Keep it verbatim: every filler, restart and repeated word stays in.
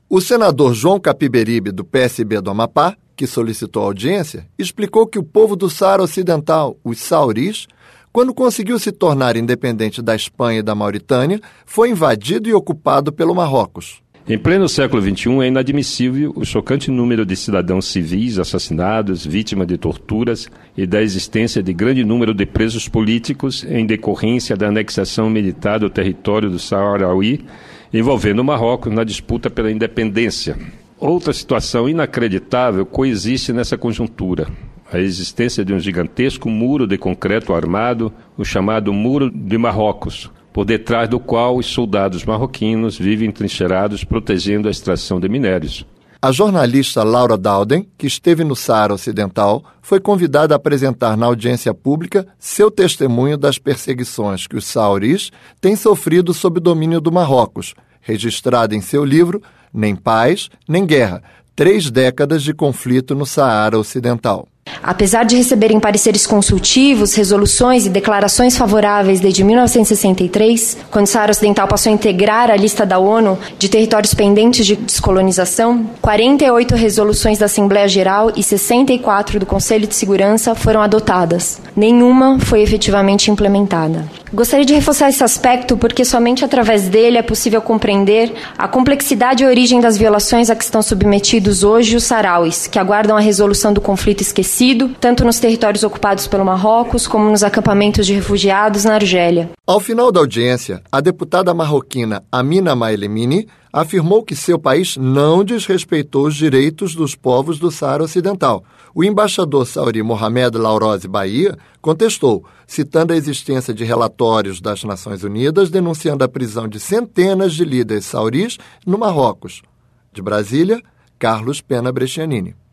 O senador João Capiberibe, do P S B do Amapá, que solicitou a audiência, explicou que o povo do Saara Ocidental, os saoris, quando conseguiu se tornar independente da Espanha e da Mauritânia, foi invadido e ocupado pelo Marrocos. Em pleno século vinte e um, é inadmissível o chocante número de cidadãos civis assassinados, vítimas de torturas e da existência de grande número de presos políticos em decorrência da anexação militar do território do Saharaui, envolvendo o Marrocos na disputa pela independência. Outra situação inacreditável coexiste nessa conjuntura: a existência de um gigantesco muro de concreto armado, o chamado Muro de Marrocos, por detrás do qual os soldados marroquinos vivem entrincheirados protegendo a extração de minérios. A jornalista Laura Dowden, que esteve no Saara Ocidental, foi convidada a apresentar na audiência pública seu testemunho das perseguições que os saoris têm sofrido sob o domínio do Marrocos, registrado em seu livro Nem Paz, Nem Guerra, Três Décadas de Conflito no Saara Ocidental. Apesar de receberem pareceres consultivos, resoluções e declarações favoráveis desde mil novecentos e sessenta e três, quando o Saara Ocidental passou a integrar a lista da ONU de territórios pendentes de descolonização, quarenta e oito resoluções da Assembleia Geral e sessenta e quatro do Conselho de Segurança foram adotadas. Nenhuma foi efetivamente implementada. Gostaria de reforçar esse aspecto porque somente através dele é possível compreender a complexidade e origem das violações a que estão submetidos hoje os sarauis, que aguardam a resolução do conflito esquecido, tanto nos territórios ocupados pelo Marrocos como nos acampamentos de refugiados na Argélia. Ao final da audiência, a deputada marroquina Amina Maelemini afirmou que seu país não desrespeitou os direitos dos povos do Saara Ocidental. O embaixador sauri Mohamed Laourozi Bahia contestou, citando a existência de relatórios das Nações Unidas denunciando a prisão de centenas de líderes sauris no Marrocos. De Brasília, Carlos Pena Brescianini.